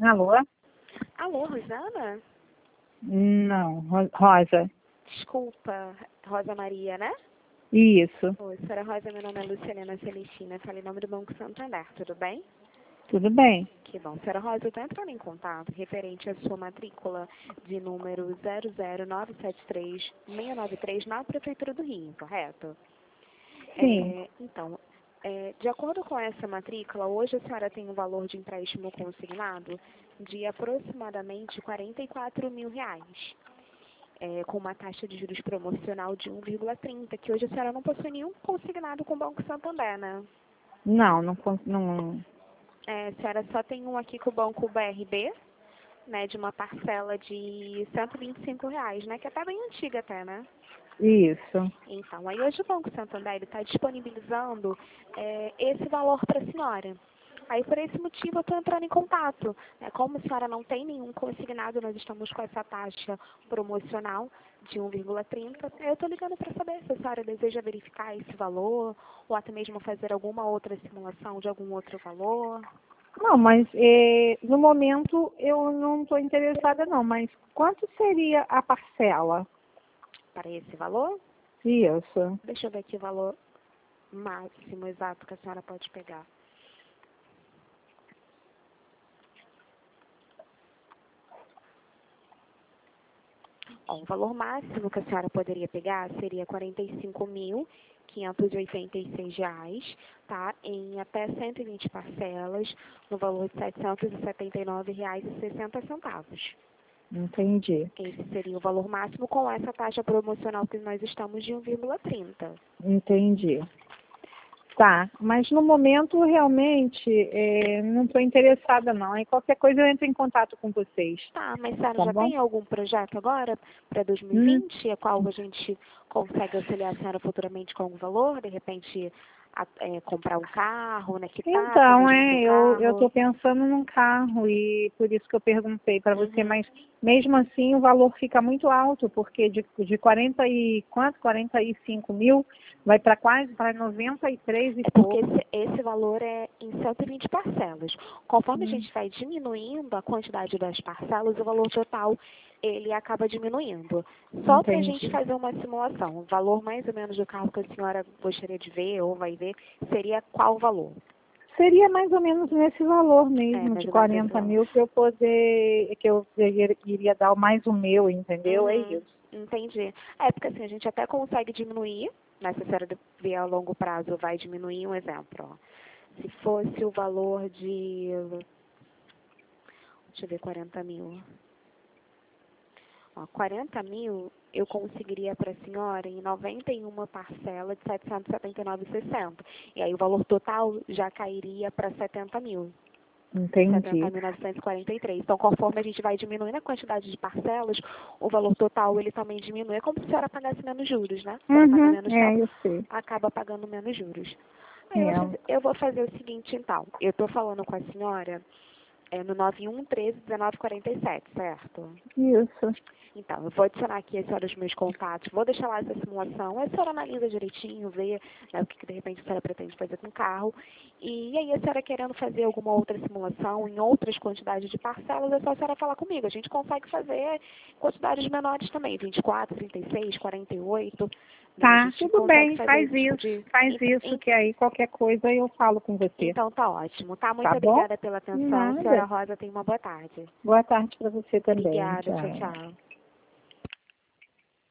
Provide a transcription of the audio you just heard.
Alô? Alô, Rosana? Não, Rosa. Desculpa, Rosa Maria, né? Isso, Oi, senhora Rosa, meu nome é Luciana Celestina, falei em nome do Banco Santander, tudo bem? tudo bem. Que bom. Senhora Rosa, eu estou entrando em contato referente à sua matrícula de número 00973-693 na Prefeitura do Rio, correto? Sim, Então, de acordo com essa matrícula, hoje a senhora tem um valor de empréstimo consignado de aproximadamente R$ 44 mil, com uma taxa de juros promocional de 1,30, que hoje a senhora não possui nenhum consignado com o Banco Santander, né? não. A senhora só tem um aqui com o Banco BRB, né, de uma parcela de R$ 125, né, que é até bem antiga até, né? Isso. Então, aí hoje o Banco Santander está disponibilizando esse valor para a senhora. Aí, por esse motivo, eu estou entrando em contato. Como a senhora não tem nenhum consignado, nós estamos com essa taxa promocional de 1,30. Eu estou ligando para saber se a senhora deseja verificar esse valor ou até mesmo fazer alguma outra simulação de algum outro valor. Não, mas no momento eu não estou interessada não, mas quanto seria a parcela? Para esse valor, Isso. deixa eu ver aqui o valor máximo exato que a senhora pode pegar. O valor máximo que a senhora poderia pegar seria R$ 45.586, tá? Em até 120 parcelas, no valor de R$ 779,60. Entendi. Esse seria o valor máximo com essa taxa promocional que nós estamos de 1,30. Entendi. Tá, mas no momento realmente não estou interessada não. Aí qualquer coisa eu entro em contato com vocês. Tá, mas a senhora Tá já bom? tem algum projeto agora para 2020, a qual a gente consegue auxiliar a senhora futuramente com algum valor? De repente, comprar um carro, né? Quitar até Então, mesmo o seu eu carro? estou pensando num carro e por isso que eu perguntei para você, Uhum. mas mesmo assim o valor fica muito alto, porque de 40 e quanto? 45 mil vai para quase para 93 e É porque pouco. esse valor é em 120 parcelas. Conforme a Hum, gente vai diminuindo a quantidade das parcelas, o valor total ele acaba diminuindo. Só para a gente entendi. fazer uma simulação, o valor mais ou menos do carro que a senhora gostaria de ver ou vai ver seria qual valor? Seria mais ou menos nesse valor É, mesmo, mais de ou menos esse 40 valor. mil, que eu iria dar mais o meu, entendeu? É Uhum, isso. entendi. É, porque assim, a gente até consegue diminuir, né? Se a senhora ver a longo prazo, vai diminuir um exemplo, ó. Se fosse o valor de, deixa eu ver, 40 mil. Ó, 40 mil eu conseguiria para a senhora em 91 parcela de 779,60. E aí o valor total já cairia para 70 mil. Entendi. 70.943. Então, conforme a gente vai diminuindo a quantidade de parcelas, o valor total ele também diminui. É como se a senhora pagasse menos juros, né? A senhora paga Uhum, menos tempo, eu sei. acaba pagando menos juros. Aí É, eu vou fazer o seguinte, então. Eu estou falando com a senhora no 9113-1947, certo? isso. Então, eu vou adicionar aqui a senhora os meus contatos, vou deixar lá essa simulação, a senhora analisa direitinho, vê, né, o que de repente a senhora pretende fazer com o carro. E aí a senhora querendo fazer alguma outra simulação em outras quantidades de parcelas, é só a senhora falar comigo. A gente consegue fazer quantidades menores também, 24, 36, 48. Né? A Tá, gente tudo consegue bem, fazer esse tipo de... faz isso, que aí qualquer coisa eu falo com você. Então tá ótimo, tá? Muito Tá bom? obrigada pela atenção. Senhora Nada. Rosa, tenha uma boa tarde. Boa tarde para você também. Obrigada, tchau, Tchau. tchau.